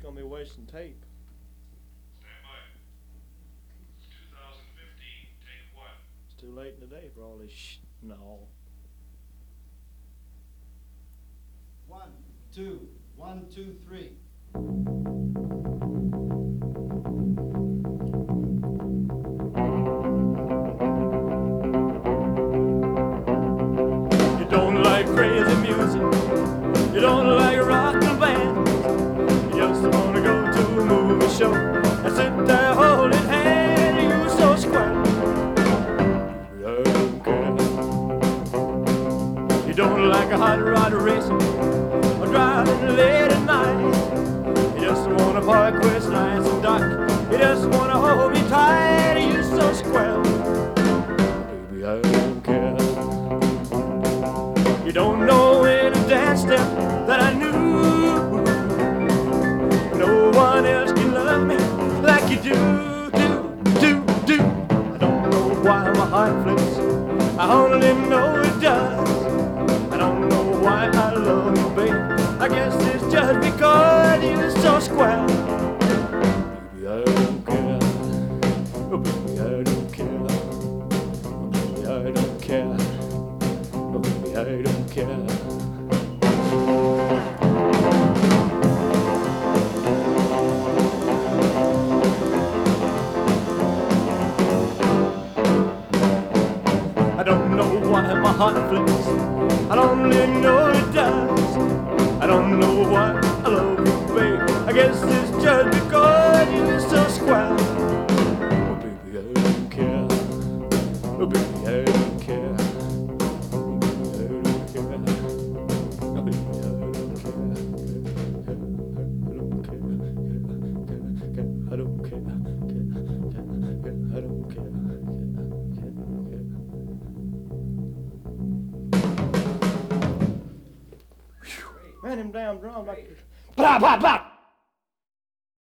gonna be wasting tape. Stand by. 2015, take one. It's too late in the day for all this and all. 1, 2, 1, 2, 3. You don't like crazy music. You don't like rock and band. You just wanna go to a movie show and sit there holding hand. You so square. I don't care. You don't like a hot rod racing or driving late at night. You just wanna park where it's nice and dark. You just wanna hold me tight. You so square. Baby, I don't care. You don't know any dance step that I knew. No one else can love me like you do. I don't know why my heart flips. I only know it does. I don't know why I love you, babe. I guess it's just because you're so square. Baby, I don't care. Oh, baby, I don't care. Oh, baby, I don't care. Oh, baby, I don't care. I don't know why my heart flips. I only know it does. I don't know why I love you, babe. I guess it's just because you're so square. Oh, baby, I don't care. Oh, baby, I don't care. Oh, baby, I don't care. Oh, baby, I don't care. I don't care. I don't care. Man, them damn drums like blah blah blah.